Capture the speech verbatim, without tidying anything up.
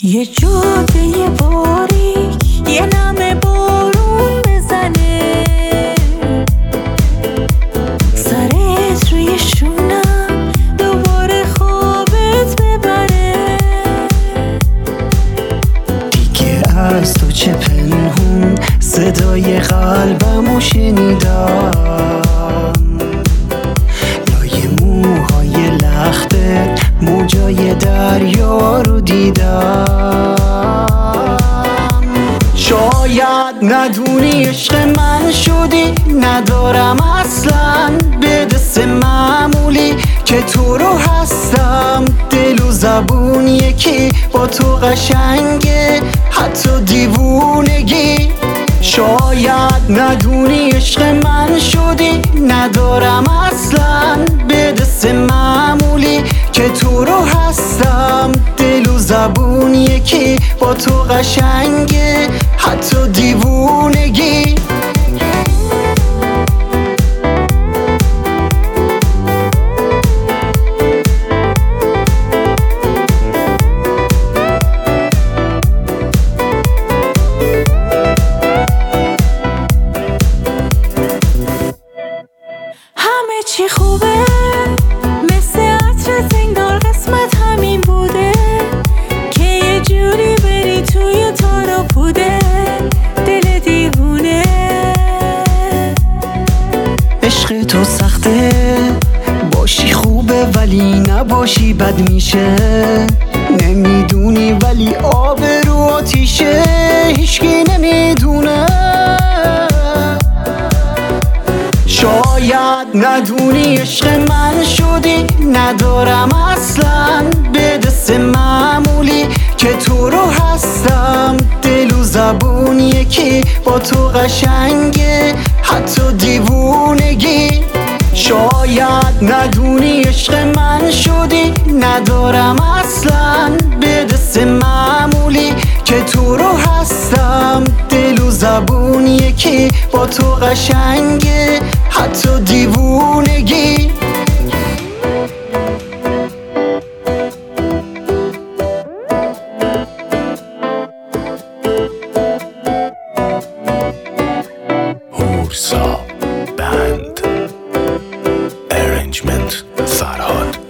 یه جاده باریک یه نم بارون بزنه، سرت روی شونم دوباره خوابت ببره. دیگه از تو چه پنهون صدای قلبمو شنیدم، لای موهای لخته موجای دریا رو دیدم. شاید ندونی عشق من شدی، ندارم اصلا به دست معمولی که تو رو هستم. دل و زبون یکی با تو قشنگه، حتی دیوونگی. شاید ندونی عشق من شدی، ندارم اصلا به دست معمولی که تو رو هستم. دل و زبون یکی با تو قشنگه، حتی دیوونگی. همه چی خوبه مثل عطر زنگار، قسمت همین بوده که یه جوری بری توی تار و پوده. دل دیوونه عشق تو سخته، باشی خوبه ولی نباشی بد میشه. نمیدونی ولی آبرو آتیشه، هیچکی نمیدونه. شاید ندونی عشق من شدی، ندارم اصلا به دست معمولی که تو رو هستم. دل و زبون یکی با تو قشنگه، حتی دیوونگی. شاید ندونی عشق من شدی، ندارم اصلا به دست معمولی که تو رو هستم. دل و زبون یکی با تو قشنگه، حتی دیوونگی. هورسا بند. ارنجمنت فرهاد.